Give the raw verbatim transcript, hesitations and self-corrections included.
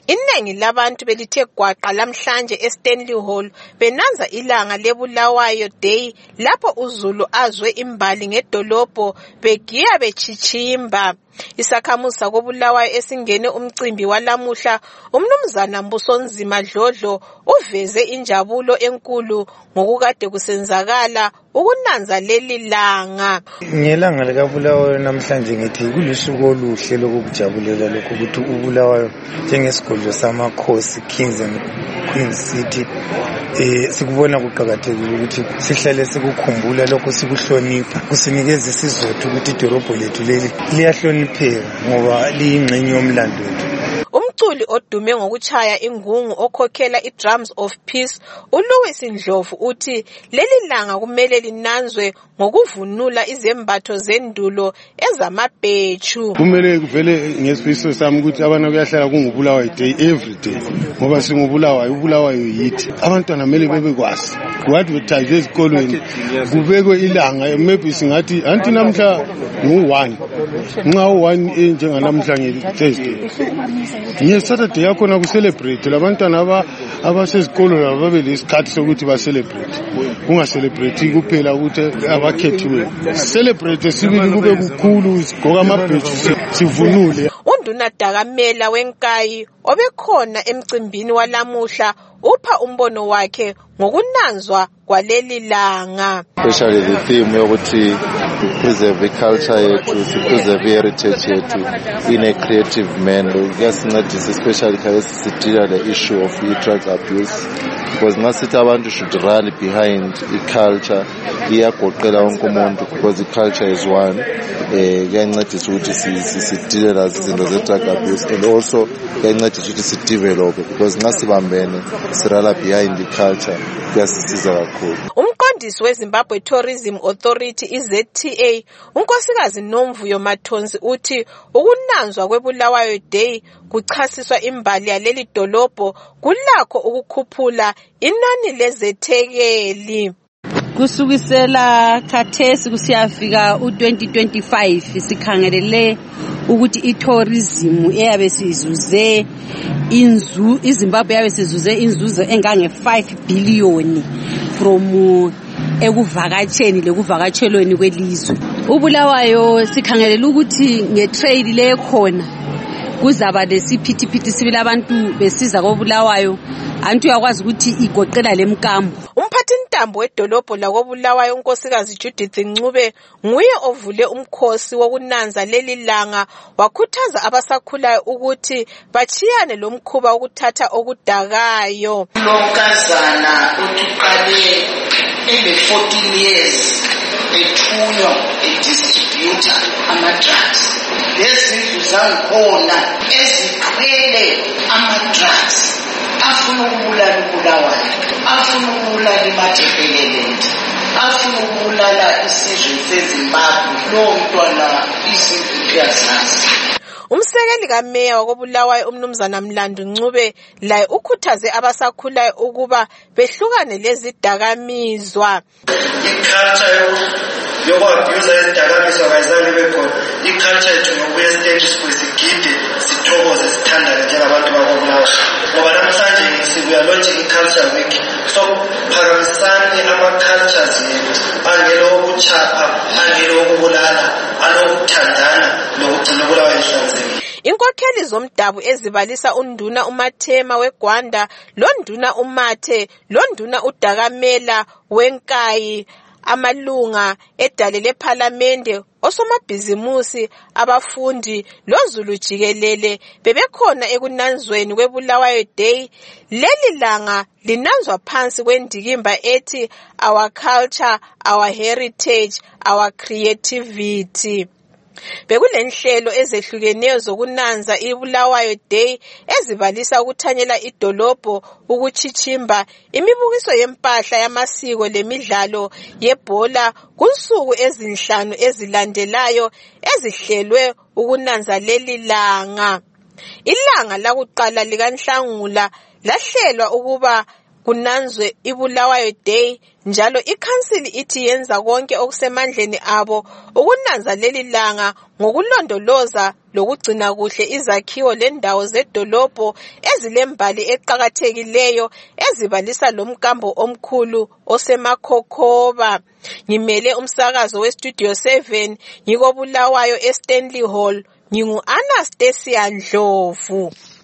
Iningi labantu belithe gwaqa lamhlanje eStanley Hall benanza ilanga leBulawayo Day lapho uZulu azwe imbali ngedolobho begiya bechichimba. Isakhamuzi sakoBulawayo esingene umcimbi walamuhla umnumzana Mbusonzima Dlodlo uveze injabulo enkulu ngokukade kusenzakala ukunanza leli langa. Ngelanga likaBulawayo namhlanje ngithi kulusuku oluhle lokujabulela lokho ukuthi uBulawayo njengesigodlo samakhosi Kings and Queens City eh sikubona kuqhakathekile ukuthi sihlale sikukhumbula lokho sikuhlonipha kusinikeza isizotho ukuthi idorobho lethu leli liyahlonipheka ngoba liyingxenye yomlando wethu. Umculi odume ngokuchaya ingungu okhokhela iDrums of Peace uLouis Ndlovu uthi leli langa kumele linanzwe ngokuvunula izembatho zendulo ezamabhechu. Kumele kuvele ngesifiso sami ukuthi abantu kuyahlala kungubulawayo day every day ngoba singubulawayo ubulawayo yithi abantwana kumele bebekwazi ku-advertise ezikolweni kubekwe ilanga maybe singathi anti namhla ngu-one nxa u-one njenganamhla nge-Thursday nge-Saturday yakhona ku-celebrate labantwana abasezikolo labo babe lesikhathi sokuthi ba-celebrate kunga-celebrate kuphela ukuthi abakhethiwe celebrate sibili kube kukhulu sigqoka amabheji sivunule. Unduna Dakamela wenkayi obekhona emcimbini walamuhla upha umbono wakhe ngokunanzwa kwaleli langa. Especially the theme yokuthi preserve culture yethu, preserve heritage yethu in a creative manner. Kuyasincedisa especially khabe sidila the issue of drug abuse because ngasithi abantu should run behind the culture iyagoqela wonke umuntu because the culture is one. Eh kuyancedisa ukuthi sidile lazo izinto ze drug abuse and also kuyancedisa ukuthi sidevelop because ngasibambene sirala behind the culture kuyasisiza kakhulu. Umqondisi weZimbabwe Tourism Authority I-Z T A unkosikazi Nomvuyo Mathonsi uthi ukunanzwa kweBulawayo Day kuchasiswa imbali yaleli dolobho kulakho ukukhuphula inani lezethekeli. Kusukisela khathesi kusiyafika u twenty twenty-five sikhangelele ukuthi itourism eyabe sizuze inzu iZimbabwe yabe sizuze inzuzo engange five billion from ekuvakatsheni lekuvakatshelweni kwelizwe. uBulawayo sikhangelela ukuthi ngetrade lekhona kuzaba lesiphithiphithi sibila abantu besiza koBulawayo antu yakwazi ukuthi igoqela lemkambo. Umphathintambo wedolobho lakoBulawayo unkosikazi Judith Ncube nguye ovule umkhosi wokunanza leli langa wakhuthaza abasakhulayo ukuthi bachiyane lomkhuba ukuthatha okudakayo. Lonkazana utuqale ebe fourteen years ethunywa edistributor ama-drugs. Lezindlu zangikhona eziqhele ama-drugs afuna ukubulala uBulawayo, afuna ukubulala iMatabeleland, afuna ukubulala isizwe seZimbabwe. Lo mntwana izindlu kuyazazi. Umsekeli kameya wakoBulawayo umnumzana Mlandu Ncube laye ukhuthaze abasakhulayo ukuba behlukane lezidakamizwa. Iculture yokwabuse izidakamizwa kayizange bekhona. Iculture yethu ngokuya stage sikwesigide sithokoze sithandane njengabantu bakoBulawayo. Ngoba namhlanje sibuya launching culture week. So phakamisane ama-cultures yethu angelo ukuchapha angelo ukubulala alokuthandana nokugcina uBulawayo ihlanzekile. Inkokheli zomdabu ezibalisa unduna uMathema weGwanda, londuna uMathe, londuna uDakamela wenkayi, amalunga edale lePhalamende, osomabhizimusi, abafundi, loZulu jikelele bebekhona ekunanzweni kweBulawayo Day. Leli langa linanzwa phansi kwendikimba ethi our culture, our heritage, our creativity. Bekulenhlelo ezehlukeneyo zokunanza iBulawayo Day ezibalisa ukuthanyela idolobho, ukuchichimba, imibukiso yempahla yamasiko lemidlalo yebhola kunsuku ezinhlanu ezilandelayo ezihlelwe ukunanza leli langa. Ilanga lakuqala likaNhlangula lahlelwa ukuba kunanzwe iBulawayo Day, njalo ikhansili ithi yenza konke okusemandleni abo ukunanza leli langa ngokulondoloza lokugcina kuhle izakhiwo lendawo zedolobho ezilembali eqhakathekileyo ezibalisa lomkambo omkhulu osemakhokhoba. Ngimele umsakazo weStudio seven ngikoBulawayo eStanley Hall, ngingu Anastasia Ndlovu.